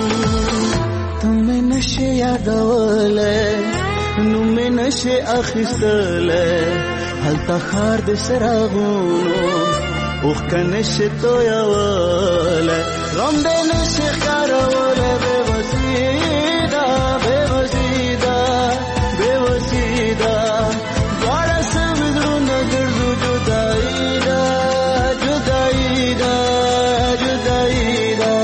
نشه یادوله نو مې نشه اخیستله هلته خار د سراغونو اوخ که نشه تویوله غم د نشه ښکاروله بې وسیده بې وسیده بې وسیده دواړه سوي زړونه ګرځو جدایي ده جدایي ده جدایي ده.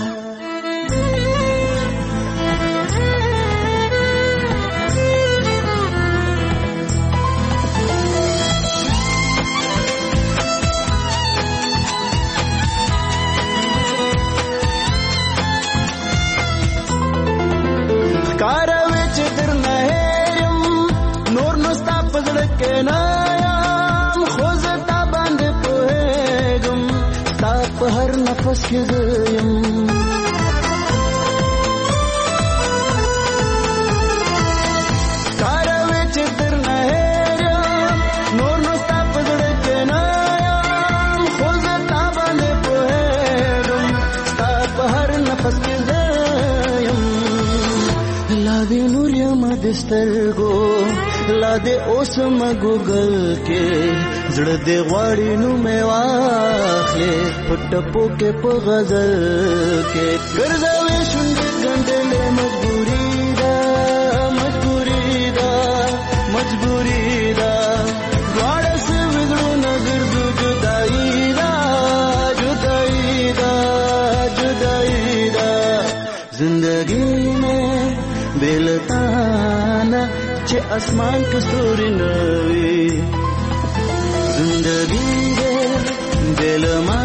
کاروي چې درنه یم نور نو ستا په زړه کې نه یم، خو زه تا باندې پوهېږم ستا په هر نفس کې زه یم. کاروي چې درنه یم نور نو ستا په زړه کې نه یم، خو زه تا باندې پوهېږم ستا په هر نفس کې زه یم. لا دې نور یم د سترګو لا دې اوس مګوګل کې زړه دې غواړي نو مې واخلې په ټپو کې په غزل کې ګرځوي شونډې ګنډلې مجبوري ده مجبوري ده مجبوري ده دواړه سوي زړونه ګرځو جدایي ده جدایي ده جدایي ده. زندگی میں دل تانا چه آسمان کے ستوری نوی، زندگی دے دل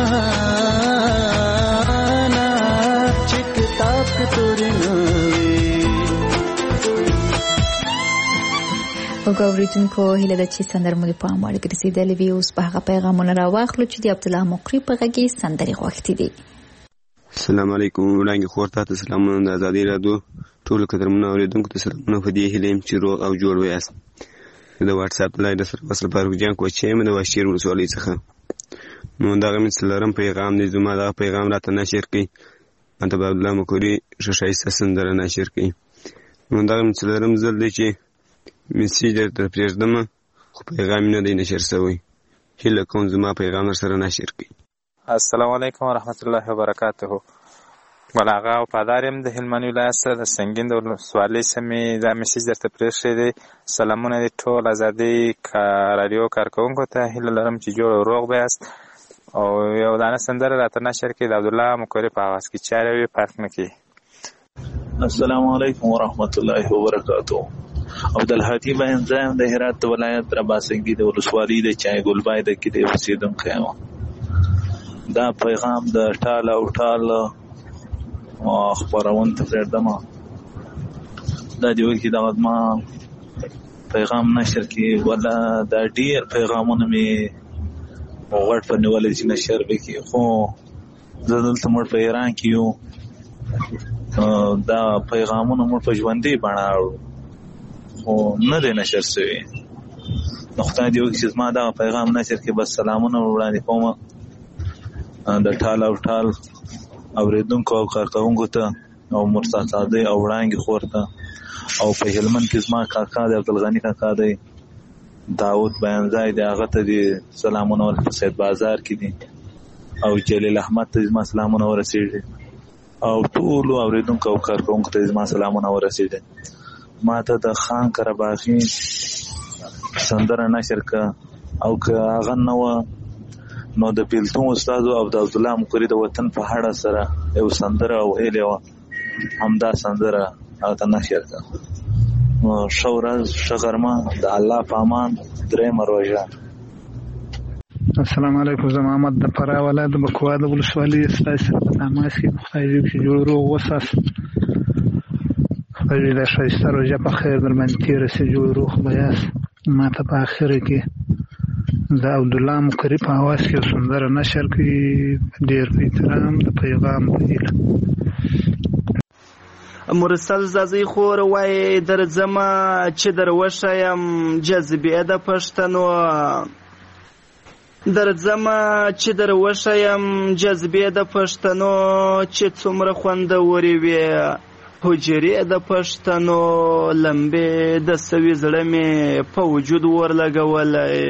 مانا چه کتاب کے ستوری نوی. اوریدونکو هیله ده چې سندره مو د پام وړ ګرځېدلې وي. اوس په هغه پیغامونه راواخلو چې د عبدالله مقری په غږ کې سندرې غوښتې دي. السلام علیکم وړانګې خور ته سلامونه د ازادي راډیو ټولو قدرمنو اوریدونکو ته سلامونه. په دې هیله یم چې روغ او جوړ ویاست. د واتس اپ لایډ سره وصل فاروق جان کوچې مې د واشیر ولسوالۍ څخه. نو دغه مې څلورم پیغام دی. زما دغه پیغام راته نشر کړئ. ماته به عبدالله مقری ښایسته سندره نشر کړئ. نو دغه مې څلورم ځل دی چې میسیج درته پرېږدمه خو پیغام نه دی نشر شوی. هیله کوم زما پیغام سره نشر کړئ. السلام علیکم ورحمت الله وبرکاته. بلاغه او پادارم د هلمند ولایت څخه د سنگین د ولسوالۍ سیمې دا میسیج درته پرېښی دی. سلامونه دي ټول ازادي رادیو کارکوونکو ته. هیله لرم چې جوړ او روغ بیاست او یو دانه سندره راته نشر کړئ د عبدالله مقری په اواز کې. چاره وي فرق نه کوي. السلام علیکم ورحمت الله وبرکاته. عبدالهادي باینځایم د هرات ولایت رباسنګي د ولسوالۍ د چای ګلبای د کې د اوسیدونکی یم. دا پیغام د ټال او ټال خبرونه ته پرېږدم. دا دی وکي دا ما پیغام نشر کې ولا دا ډیر پیغامونه می وغړ په نیولې چې نشر وکي. خو زه دلته مړ په ایران کې یو دا پیغامونه مړ په ژوندۍ بڼه خو نه دی نشر شوی. نو خدای دې وکړي چې زما دا پیغام نشر کې بس سلامونه وړاندې کوم د ټال او ټال اوریدونکو او کارکوونکو ته او مرسا صادق او وړانګې خور ته او په هلمند کې زما کاکا دی عبدالغني کاکا دی داود بیانځای دی هغه ته دي سلامونه ورته سید بازار کې دي او جلیل احمد ته زما سلامونه ورسېږي او ټول اوریدونکو او کارکوونکو ته زما سلامونه ورسېږي. ما ته د خان کرباغي سندره نشر کا او که هغه نو نو د بیلتون استاد او د عبدالله مقری د وطن په هړه سره یو سندره او هیله و همدا سندره هغه نشر کا. شورز شغرما د الله پامان درې مروجه. السلام علیکم. زه محمد د فرا ولایت بکوا د ولسوالۍ ستاسو په تماس کې خدای دې چې جوړ روغ وساس. خدای دې ښایسته روزه په خیر در باندې تیر سي جوړ روغ بیاس. ما ته په اخر کې د عبدالله مقری په اواز کې سندره نشر کړي. ډیر په احترام د پیغام دی. مرسل زازی خور وای درځما چې دروښیم جذبې د پښتنو. درځما چې دروښیم جذبې د پښتنو چې څومره خوندورې وي حجرې د پښتنو. لمبې د سوي زړه مې په وجود ورلګولی.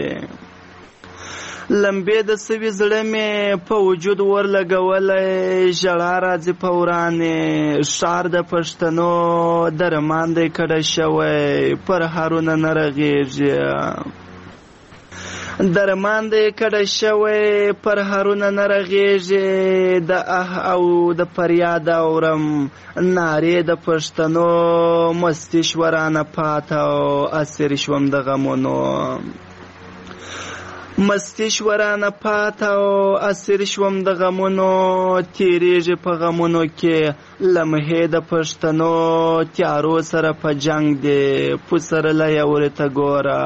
لمبې د سوي زړه مې په وجود ورلګولی. ژړا راځي په ورانې ښار د پښتنو. درمان دی کډه شوی پر هرونه نه رغېږي. درمان دی کډه شوی پر هرونه نه رغېږي. د او د فریاد اورم نارې د پښتنو. مستي شورانه پاته او اسیر شوم د غمونو. مستی شورانه پاته او اسیر شوم د غمونو. تیریږي په غمونو کې لمحې د پښتنو. تیارو سره په جنگ دی پسرلی ورته ګوره.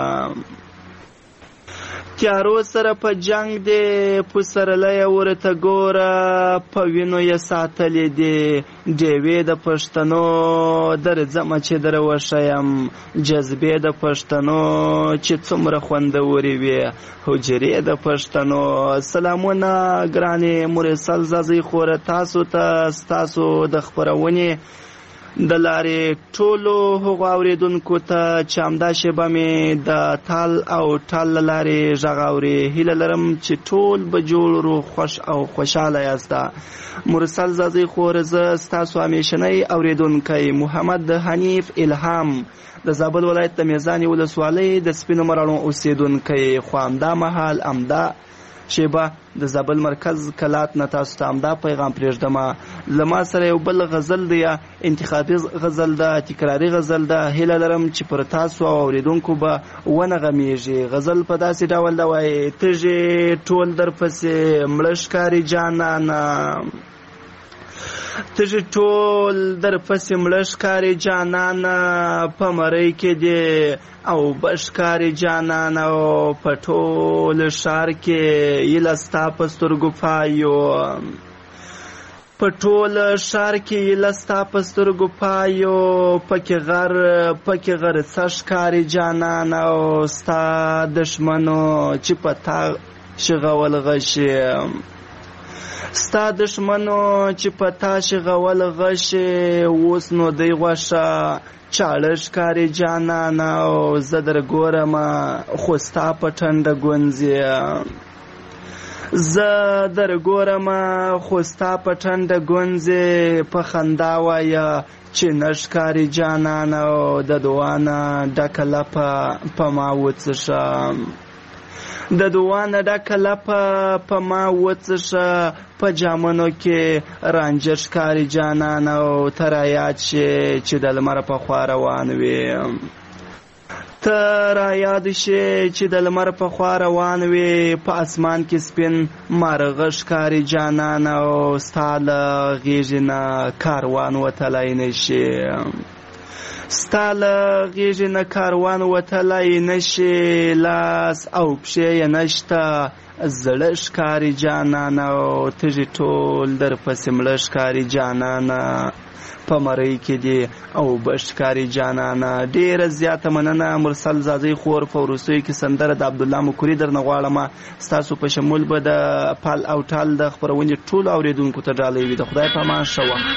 تیارو سره په جنگ دی پسرلی ورته ګوره. په وینو یې ساتلې دي ډیوې د پښتنو. درځمه چې دروښیم جذبې د پښتنو چې څومره خوندورې وي حجرې د پښتنو. سلامونه ګرانې مرسل زازی خوره تاسو ته ستاسو د خپرونې د لارې ټولو هغو اوریدونکو ته چې همدا شیبه مې د تال او ټال له لارې غږ اوري. هیله لرم چې ټول به جوړ روغ خوښ او خوشحاله یاست. مرسل زازی خور زه ستاسو همیشنی اوریدونکی محمد حنیف الهام د زابل ولایت د میزانې ولسوالۍ د سپینو مراڼو اوسیدونکی. خو همدا مهال همدا شیبه د زابل مرکز کلات نه تاسو ته همدا پیغام پرېږدم. زما سره یو بل غزل دی، انتخابي غزل ده، تکراري غزل ده. هیله لرم چې پر تاسو او اوریدونکو به ونغمیږي. غزل په داسې ډول ده وایي: تږي ټول در پسې مړه ښکاري جانانه، تږي ټول در پسې مړه ښکاري جانانه په مرۍ کې دې او بشکاري جانانه او په ټول ښار کې ایله ستا په سترګو پایو په ټول ښار کې ایله ستا په سترګو پایو پکې غر څه ښکاري جانانه او ستا دښمنو چې په تا شغول غشي ستا دښمنو چې په تا شغول غشي اوس نو دی غوښه چاړه ښکاري جانانه او زه در ګورمه خو ستا په ټنډه ګونځې زه در ګورمه خو ستا په ټنډه ګونځې په خندا وایه چې نه ښکاري جانانه او د دوانه ډکه لپه په ما وڅښه د دوانه ډکه لپه په ما وڅښه په جامنو کې رانجه ښکاري جانانه او ته رایاد شې چې د لمر په خوا روان وې ته رایاد شې چې د لمر په خوا روان وې په اسمان کې سپین مارغه ښکاري جانانه او ستا له غېږې نه کاروان وتلی نه شي ستا له غېږې نه کاروان وتلی نه شي لاس او پښې یې نشته زړه ښکاري جانانه او تږي ټول در پسې مړه ښکاري جانانه په مرۍ کې دي او بشکاري جانانه. ډېره زیاته مننه مرسل زازۍ خور. په وروستیو کې سندره د عبدالله مکوري درنه غواړم. ستاسو په شمول به د پال او ټال د خپرونې ټولو اورېدونکو ته ډالۍ وي. د خدای په امان ښه وخت.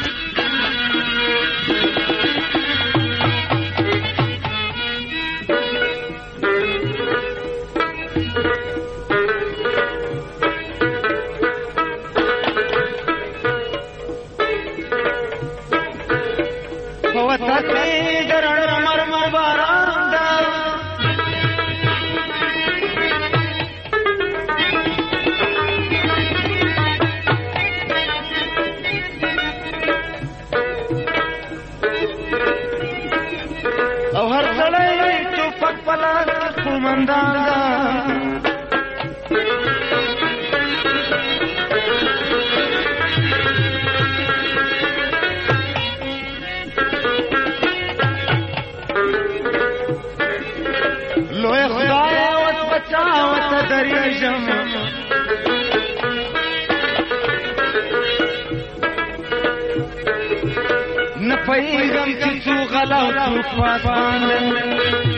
نپیغم چې څو غلا او طوفان